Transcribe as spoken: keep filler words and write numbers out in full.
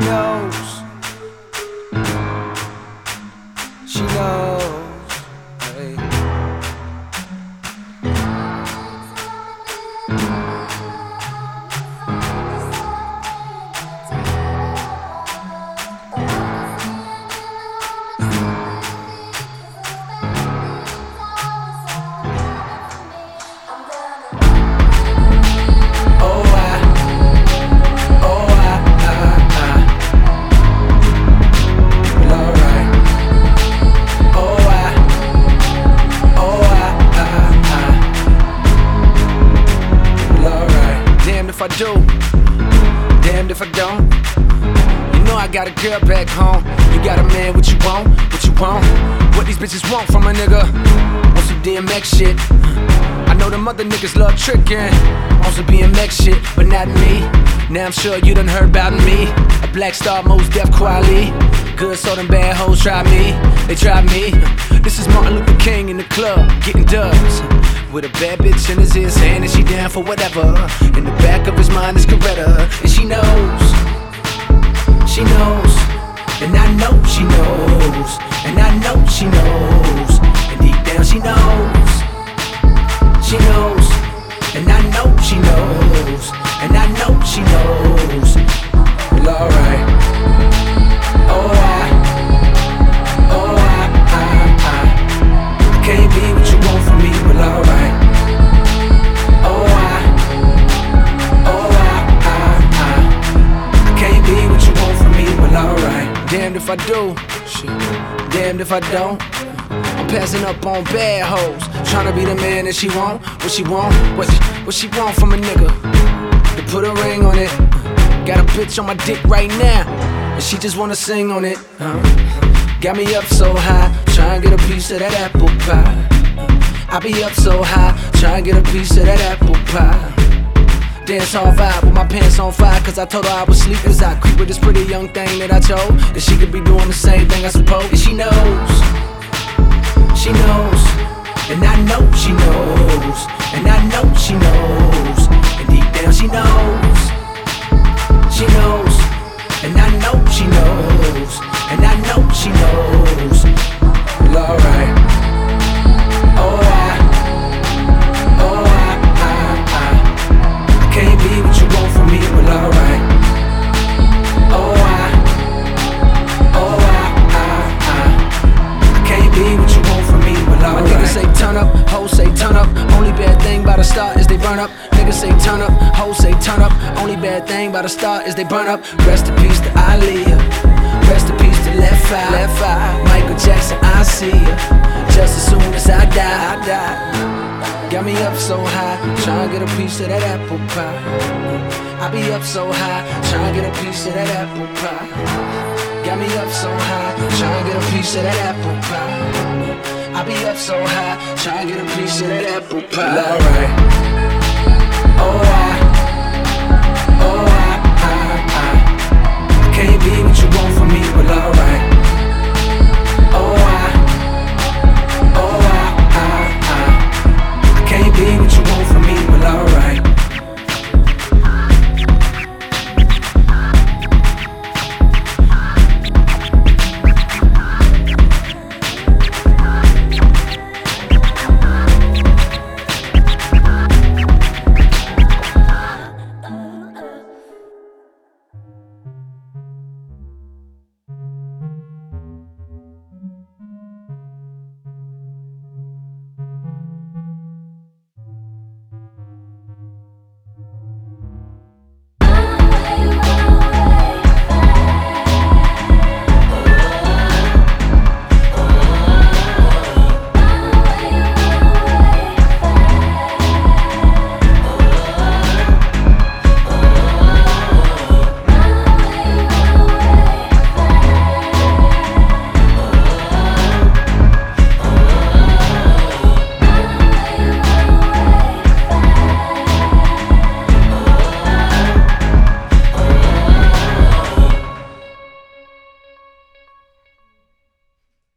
knows. She knows. Hey. If I do, damned if I don't. You know I got a girl back home. You got a man, what you want, what you want. What these bitches want from a nigga. On some D M X shit. I know them other niggas love tricking on some B M X shit, but not me. Now I'm sure you done heard about me. A black star, most deaf quality. Good, so them bad hoes try me. They try me. This is Martin Luther King in the club, getting dubs. With a bad bitch in his ear saying that she down for whatever. In the back of his mind is Coretta. And she knows, she knows. And I know she knows. And I know she knows. And deep down she knows. She knows. And I know she knows. And I know she knows. Well, alright. Oh, I, oh, I, I, I can't be what you want from me, well, alright. Oh, I, oh, I, I, I can't be what you want from me, well, alright. Damned if I do, shit. Damned if I don't. I'm passing up on bad hoes, tryna be the man that she want. What she want, what, what she want from a nigga. To put a ring on it. Got a bitch on my dick right now, and she just wanna sing on it, huh? Got me up so high, tryna get a piece of that apple pie. I be up so high, tryna get a piece of that apple pie. Dance all vibe with my pants on fire, cause I told her I was sleep as I creep with this pretty young thing that I chose. That she could be doing the same thing I suppose. And she knows, she knows. And I know she knows. And I know she knows. And deep down she knows. She knows, and I know she knows, and I know she knows. Well, alright. Oh, I, oh, I, I, I, I can't be what you want from me. Well, alright. Oh, I, oh, I, I, I, I can't be what you want from me. Well, alright. My niggas say turn up, hoes say turn up. Only bad thing about a star is they burn up. Niggas say turn up, hoes say turn up. Only bad thing about a star is they burn up. Rest in peace to Aaliyah. Rest in peace to Left Eye. Left Eye. Michael Jackson, I see ya. Just as soon as I die, I die. Got me up so high, tryna get a piece of that apple pie. I be up so high, tryna get a piece of that apple pie. Got me up so high, tryna get a piece of that apple pie. I be up so high, tryna get a piece of that apple pie. Well, alright.